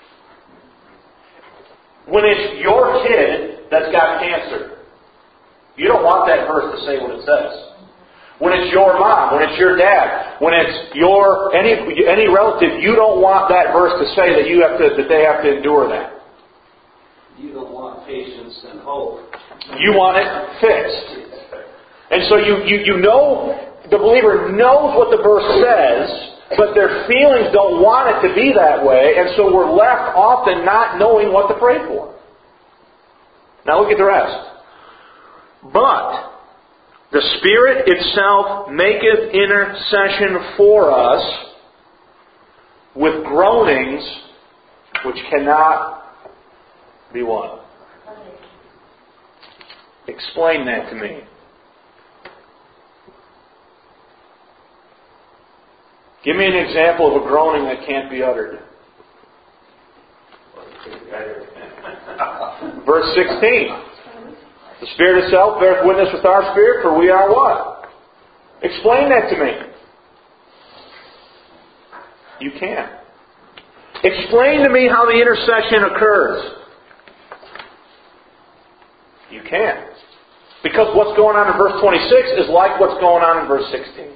When it's your kid that's got cancer, you don't want that verse to say what it says. When it's your mom, when it's your dad, when it's your any any relative, you don't want that verse to say that you have to that they have to endure that. You don't want patience and hope. You want it fixed. And so you, you, you know, the believer knows what the verse says, but their feelings don't want it to be that way, and so we're left often not knowing what to pray for. Now look at the rest. But the Spirit itself maketh intercession for us with groanings which cannot be what? Explain that to me. Give me an example of a groaning that can't be uttered. Verse sixteen. The Spirit itself beareth witness with our spirit, for we are what? Explain that to me. You can't. Explain to me how the intercession occurs. You can't. Because what's going on in verse twenty-six is like what's going on in verse sixteen.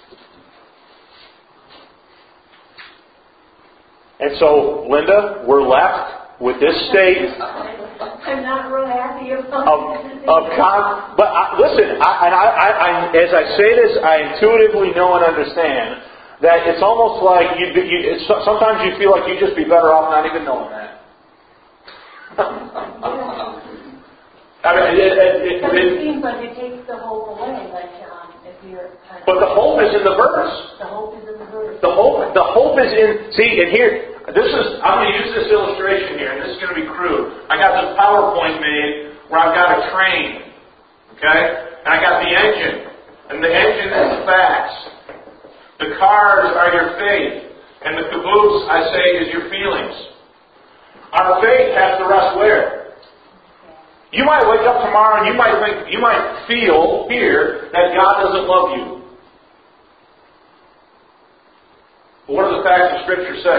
And so, Linda, we're left with this state I'm not real happy about of, of con- but I, listen, I, and I, I, I, as I say this, I intuitively know and understand that it's almost like you, you it's, sometimes you feel like you'd just be better off not even knowing that. I mean, it, it, it, But it it, seems like it takes the hope away, like um, if you're kind of... but the hope is in the verse. The hope is in the verse. The hope, the hope is in, see, and here, this is, I'm going to use this illustration here, and this is going to be crude. I got this PowerPoint made where I've got a train, okay? And I got the engine, and the engine is the facts. The cars are your faith, and the caboose, I say, is your feelings. Our faith has to rest where? You might wake up tomorrow and you might think, you might feel here that God doesn't love you. But what does the facts of Scripture say?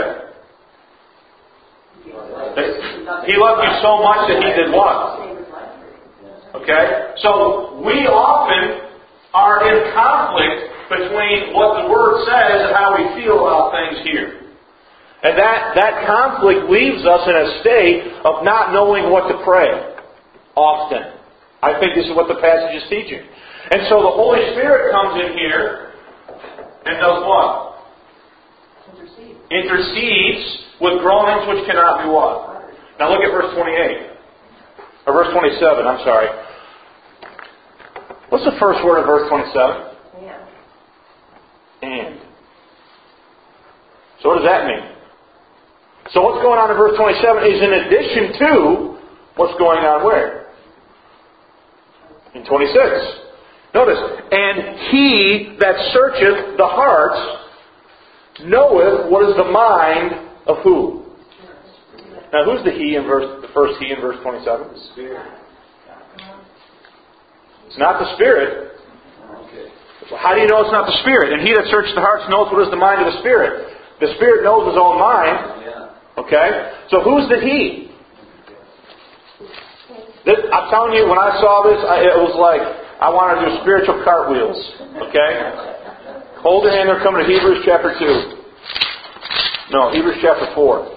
He loved you so much that He did what? Okay? So we often are in conflict between what the Word says and how we feel about things here. And that, that conflict leaves us in a state of not knowing what to pray. Often. I think this is what the passage is teaching. And so the Holy Spirit comes in here and does what? Intercedes. Intercedes with groanings which cannot be what? Now look at verse twenty-eight. Or verse twenty-seven, I'm sorry. What's the first word of verse twenty-seven? And. And. So what does that mean? So what's going on in verse twenty-seven is in addition to what's going on where? In twenty-six. Notice, and He that searcheth the hearts knoweth what is the mind of who? Now who's the He in verse, the first He in verse twenty-seven? The Spirit. It's not the Spirit. Well, how do you know it's not the Spirit? And He that searcheth the hearts knows what is the mind of the Spirit. The Spirit knows His own mind. Okay? So who's the He? This, I'm telling you, when I saw this, I, it was like I wanted to do spiritual cartwheels. Okay? Hold it in. They're coming to Hebrews chapter two. No, Hebrews chapter four.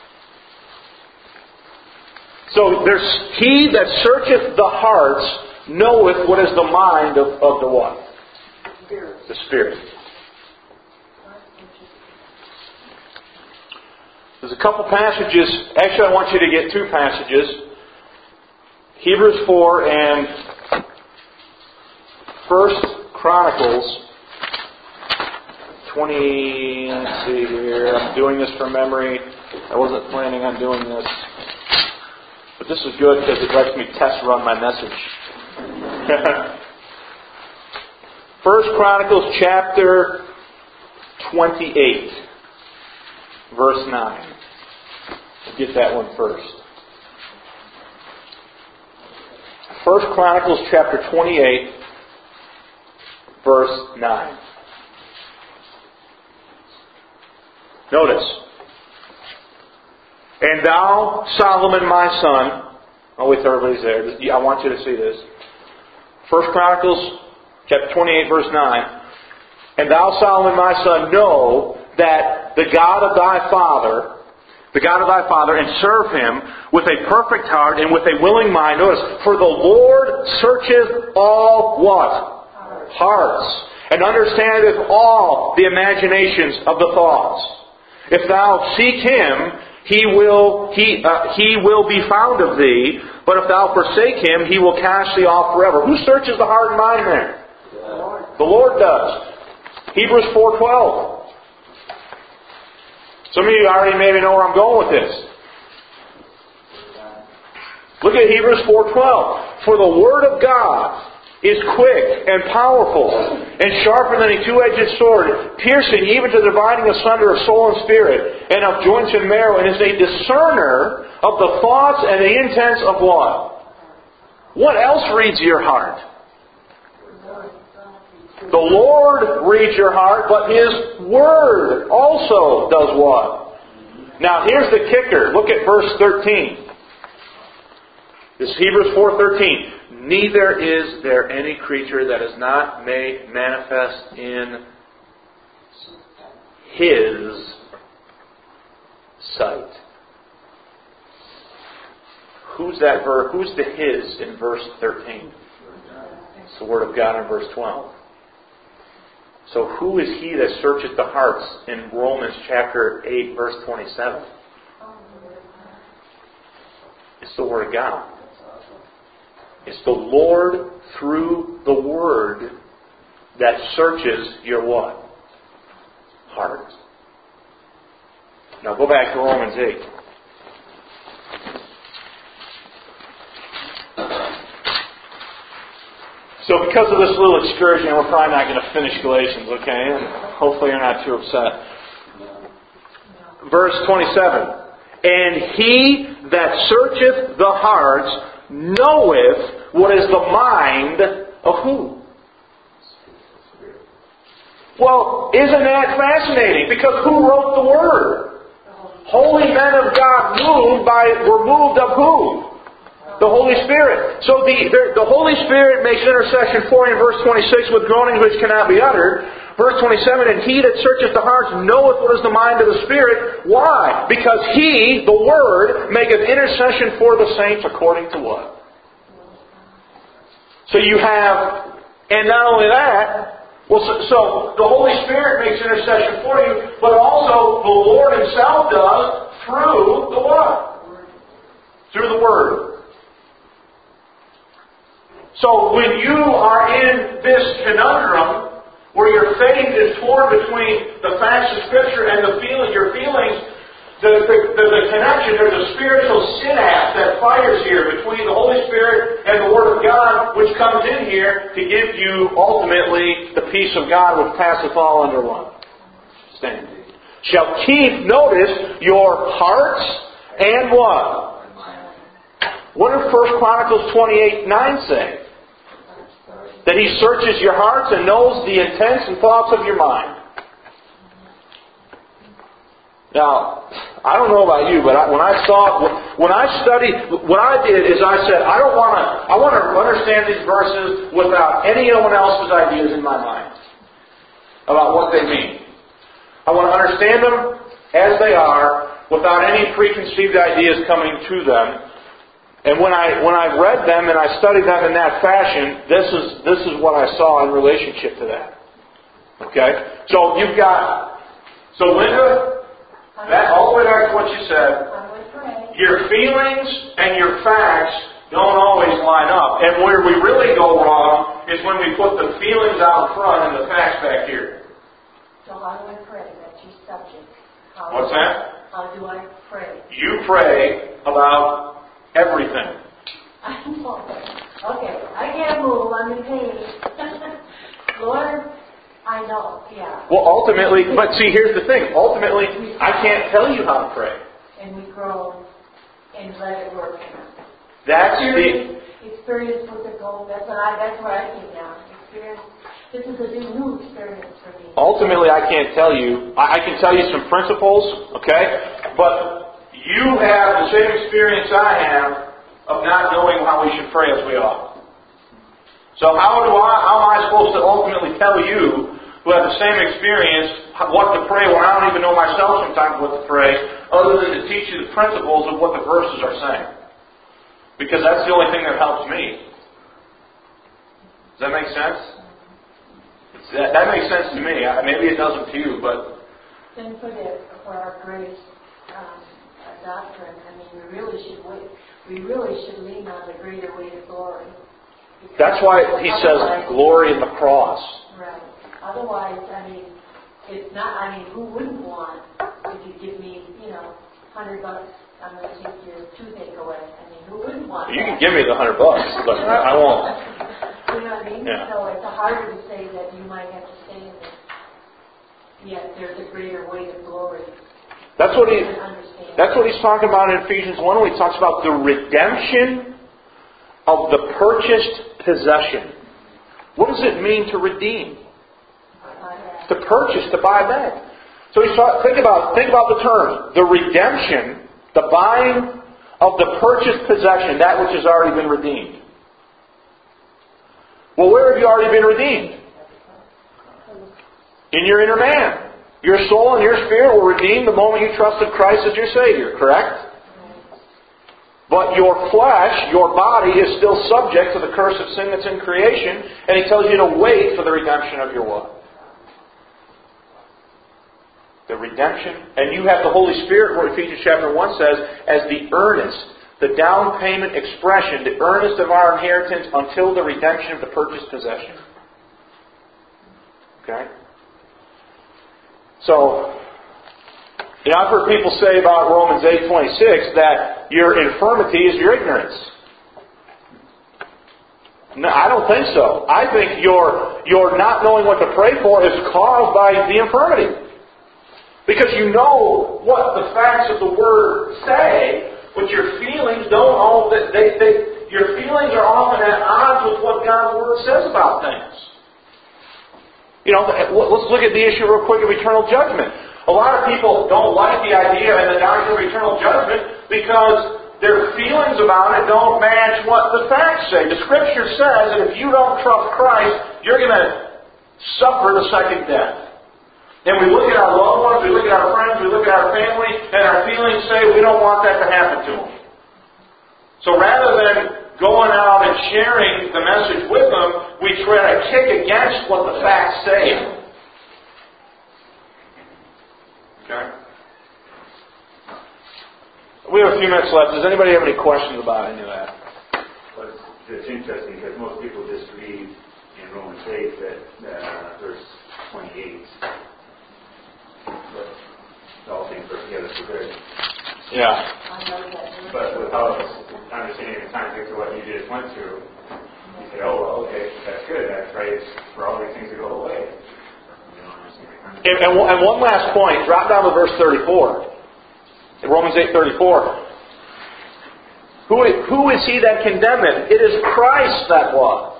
So there's He that searcheth the hearts knoweth what is the mind of, of the what? Spirit. The Spirit. There's a couple passages. Actually, I want you to get two passages. Hebrews four and First Chronicles twenty. Let's see here. I'm doing this from memory. I wasn't planning on doing this. But this is good because it lets me test run my message. First Chronicles chapter twenty-eight, verse nine. We'll get that one first. First Chronicles chapter twenty-eight, verse nine. Notice. And thou, Solomon my son, I'll wait till everybody's there. I want you to see this. First Chronicles chapter twenty-eight, verse nine. And thou, Solomon my son, know that the God of thy father, the God of thy father, and serve Him with a perfect heart and with a willing mind. Notice, for the Lord searcheth all what? Hearts. Hearts. And understandeth all the imaginations of the thoughts. If thou seek Him, He will He uh, He will be found of thee. But if thou forsake Him, He will cast thee off forever. Who searches the heart and mind there? The Lord, the Lord does. Hebrews four twelve. Some of you already maybe know where I'm going with this. Look at Hebrews four twelve. For the Word of God is quick and powerful and sharper than a two-edged sword, piercing even to the dividing asunder of soul and spirit, and of joints and marrow, and is a discerner of the thoughts and the intents of what? What else reads your heart? The Lord reads your heart, but His Word also does what? Now here's the kicker. Look at verse thirteen. This is Hebrews four thirteen. Neither is there any creature that is not made manifest in His sight. Who's that verse? Who's the His in verse thirteen? It's the Word of God in verse twelve. So who is He that searcheth the hearts in Romans chapter eight, verse twenty-seven? It's the Word of God. It's the Lord through the Word that searches your what? Heart. Now go back to Romans eight. So because of this little excursion, we're probably not going to finish Galatians, okay? And hopefully you're not too upset. Verse twenty-seven. And he that searcheth the hearts knoweth what is the mind of who? Well, isn't that fascinating? Because who wrote the Word? Holy men of God moved by, were moved of who? The Holy Spirit. So the, the, the Holy Spirit makes intercession for you in verse twenty-six with groanings which cannot be uttered. Verse twenty-seven, and he that searcheth the hearts knoweth what is the mind of the Spirit. Why? Because he, the Word, maketh intercession for the saints according to what? So you have, and not only that, well, so, so the Holy Spirit makes intercession for you, but also the Lord Himself does through the what? Through the Word. So when you are in this conundrum, where your faith is torn between the facts of Scripture and the feeling, your feelings, the, the, the, the connection, there's a spiritual synapse that fires here between the Holy Spirit and the Word of God, which comes in here to give you ultimately the peace of God which passeth all understanding. Shall keep, notice, your hearts and what? What did First Chronicles twenty-eight nine say? That He searches your hearts and knows the intents and thoughts of your mind. Now, I don't know about you, but I, when I saw, when I studied, what I did is I said, I don't want to, I want to understand these verses without anyone else's ideas in my mind about what they mean. I want to understand them as they are, without any preconceived ideas coming to them. And when I when I read them and I studied them in that fashion, this is this is what I saw in relationship to that. Okay? So you've got, so Linda, that all the way back to what you said, your feelings and your facts don't always line up. And where we really go wrong is when we put the feelings out front and the facts back here. So how do I pray? That's your subject. How What's that? How do I pray? You pray about everything. I know. Okay, I can't move. I'm in pain. Lord, I know. Yeah. Well, ultimately, but see, here's the thing. Ultimately, I can't tell you how to pray. And we grow and let it work. That's experience, the experience with the goal. That's what I. That's where I came down. Experience. This is a new experience for me. Ultimately, I can't tell you. I, I can tell you some principles, okay? But you have the same experience I have of not knowing how we should pray as we ought. So how do I? How am I supposed to ultimately tell you, who have the same experience, what to pray when I don't even know myself sometimes what to pray, other than to teach you the principles of what the verses are saying? Because that's the only thing that helps me. Does that make sense? That, that makes sense to me. Maybe it doesn't to you, but then for the for our grace um, doctrine, I mean, we really should wait. We really should lean on the greater weight of glory. That's why he says glory in the cross. Right. Otherwise, I mean, it's not. I mean, who wouldn't want if you give me, you know, hundred bucks? I'm going to take your toothache away. I mean, who wouldn't want? You that? can give me the hundred bucks, but I won't. You know what I mean? Yeah. So it's harder to say that you might have to stay in this. Yet there's a greater weight of glory. That's what he. That's what he's talking about in Ephesians one, when he talks about the redemption of the purchased possession. What does it mean to redeem? To purchase, to buy back. So he's talking, think about think about the terms: the redemption, the buying of the purchased possession, that which has already been redeemed. Well, where have you already been redeemed? In your inner man. Your soul and your spirit were redeemed the moment you trusted Christ as your Savior, correct? But your flesh, your body, is still subject to the curse of sin that's in creation, and He tells you to wait for the redemption of your what? The redemption. And you have the Holy Spirit, what Ephesians chapter one says, as the earnest, the down payment expression, the earnest of our inheritance until the redemption of the purchased possession. Okay? So, you know, I've heard people say about Romans eight twenty-six that your infirmity is your ignorance. No, I don't think so. I think your, your not knowing what to pray for is caused by the infirmity. Because you know what the facts of the Word say, but your feelings don't all... They, they, your feelings are often at odds with what God's Word says about things. You know, let's look at the issue real quick of eternal judgment. A lot of people don't like the idea and the doctrine of eternal judgment because their feelings about it don't match what the facts say. The Scripture says that if you don't trust Christ, you're going to suffer the second death. And we look at our loved ones, we look at our friends, we look at our family, and our feelings say we don't want that to happen to them. So rather than going out and sharing the message with them, we try to kick against what the facts say. Okay? We have a few minutes left. Does anybody have any questions about any of that? Well, it's, it's interesting because most people just read in Romans eight that uh, verse twenty-eight. But all things work together for good. Yeah. But without understanding the context of what you just went through, you say, oh, well, okay, that's good. That prays for all these things to go away. You don't understand the context. And, and, and one last point. Drop down to verse thirty-four. In Romans eight thirty-four. Who, who is he that condemneth? It is Christ that what?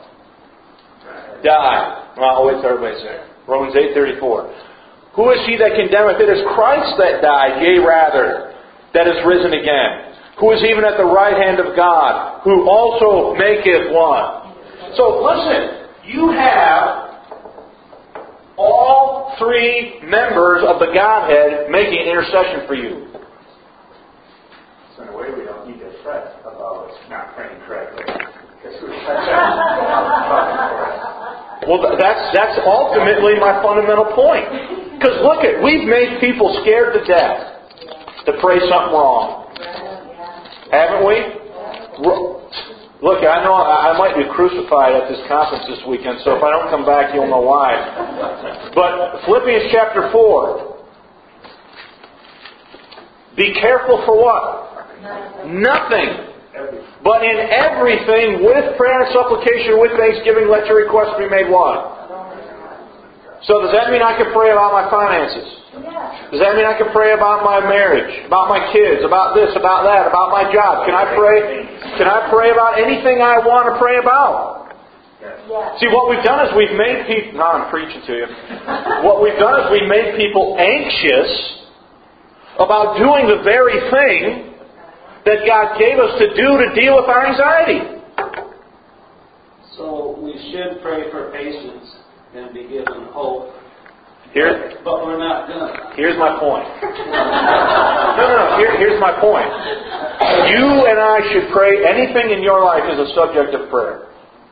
Died. Well, I'll wait till everybody's there. Romans eight thirty-four. Who is he that condemneth? It is Christ that died, yea rather, that is risen again. Who is even at the right hand of God, who also maketh what? So listen, you have all three members of the Godhead making intercession for you. So in a way, we don't need to fret about not praying correctly. Well, that's that's ultimately my fundamental point. Because look at, we've made people scared to death to pray something wrong. Haven't we? Look, I know I might be crucified at this conference this weekend, so if I don't come back, you'll know why. But Philippians chapter four. Be careful for what? Nothing. But in everything, with prayer and supplication, with thanksgiving, let your requests be made what? So does that mean I can pray about my finances? Does that mean I can pray about my marriage, about my kids, about this, about that, about my job? Can I pray? Can I pray about anything I want to pray about? See, what we've done is we've made people... No, I'm preaching to you. What we've done is we've made people anxious about doing the very thing that God gave us to do to deal with our anxiety. So we should pray for patience and be given hope. Here, but we're not gonna. Here's my point. No, no, no. Here, here's my point. You and I should pray. Anything in your life is a subject of prayer.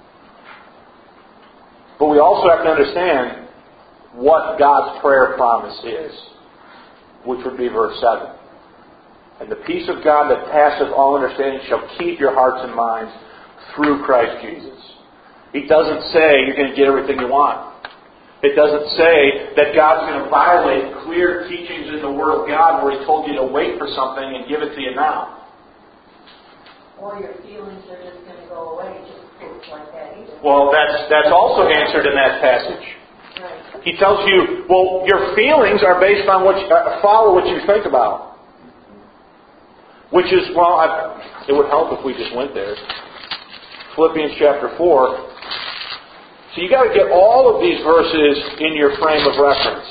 But we also have to understand what God's prayer promise is, which would be verse seven. And the peace of God that passeth all understanding shall keep your hearts and minds through Christ Jesus. He doesn't say you're going to get everything you want. It doesn't say that God's going to violate clear teachings in the Word of God where He told you to wait for something and give it to you now. Or your feelings are just going to go away, just proof like that either. Well, that's that's also answered in that passage. Right. He tells you, well, your feelings are based on what you, uh, follow what you think about. Which is, well, I, it would help if we just went there. Philippians chapter four. So you got to get all of these verses in your frame of reference.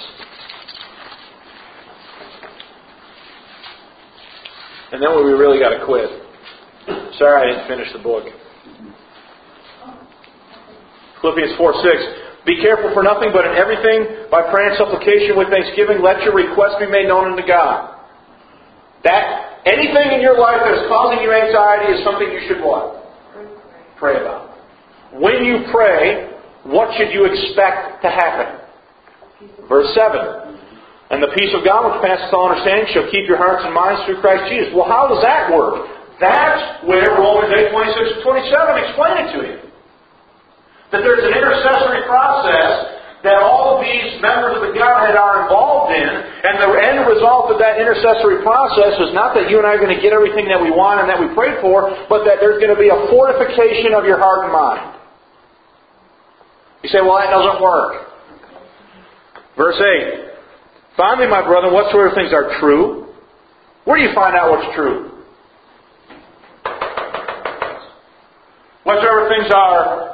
And then we really got to quit. Sorry I didn't finish the book. Philippians four six. Be careful for nothing, but in everything, by prayer and supplication with thanksgiving, let your requests be made known unto God. That anything in your life that is causing you anxiety is something you should what? Pray about. When you pray, what should you expect to happen? Verse seven. And the peace of God which passeth all understanding shall keep your hearts and minds through Christ Jesus. Well, how does that work? That's where Romans eight, twenty-six and twenty-seven explain it to you. That there's an intercessory process that all of these members of the Godhead are involved in, and the end result of that intercessory process is not that you and I are going to get everything that we want and that we prayed for, but that there's going to be a fortification of your heart and mind. You say, well, that doesn't work. Verse eight. Finally, my brethren, whatsoever things are true. Where do you find out what's true? Whatsoever things are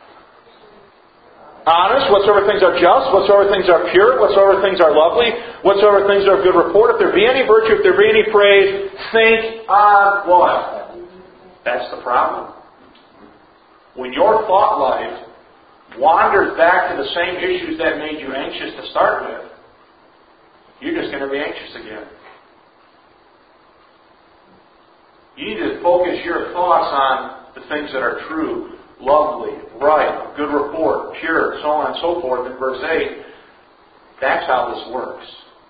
honest, whatsoever things are just, whatsoever things are pure, whatsoever things are lovely, whatsoever things are of good report, if there be any virtue, if there be any praise, think on what? That's the problem. When your thought life wanders back to the same issues that made you anxious to start with, you're just going to be anxious again. You need to focus your thoughts on the things that are true, lovely, right, good report, pure, so on and so forth. In verse eight, that's how this works.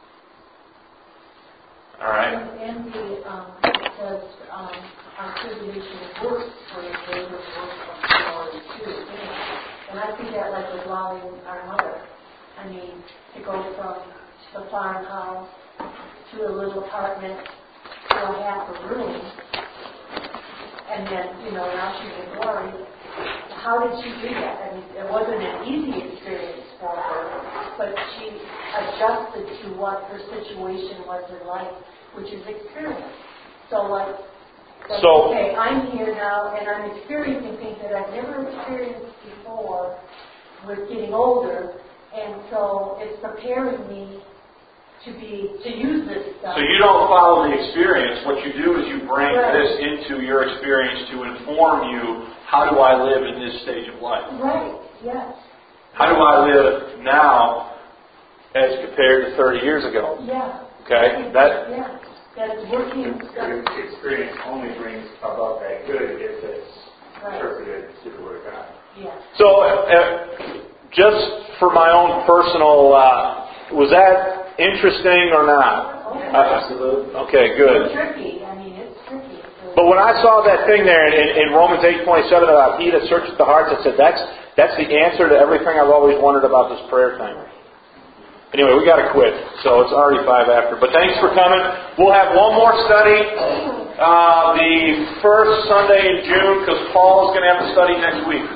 All right? And the, um, it says, um, our tribulation works for the day of work of glory too. And I see that like with Lolly and our mother. I mean, to go from the farmhouse to a little apartment to a half a room, and then, you know, now she's in glory. How did she do that? I mean, it wasn't an easy experience for her, but she adjusted to what her situation was in life, which is experience. So, like, like so, okay, I'm here now, and I'm experiencing things that I've never experienced before with getting older, and so it's preparing me to be to use this stuff. So you don't follow the experience. What you do is you bring Right. this into your experience to inform you, how do I live in this stage of life? Right, yes. How do I live now as compared to thirty years ago? Yeah. Okay? That, yeah. That is working. Good experience only brings about that good if it's Right. interpreted to the Word of God. Yeah. so, uh, just for my own personal, uh, was that interesting or not? Okay. Absolutely. Okay, good. It's tricky. I mean, it's tricky. But when I saw that thing there in, in Romans eight twenty-seven about he that searcheth the hearts, I said, that's that's the answer to everything I've always wondered about this prayer thing. Anyway, we got to quit, so it's already five after. But thanks for coming. We'll have one more study uh, the first Sunday in June, because Paul is going to have a study next week.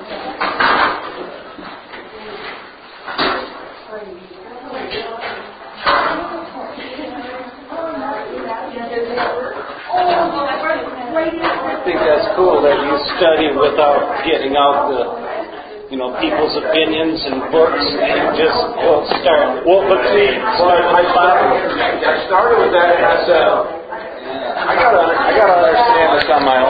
I think that's cool that you study without getting out the, you know, people's opinions and books and just well, start. Well, but see, well, I, I started with that and I said, I gotta, I gotta understand this on my own.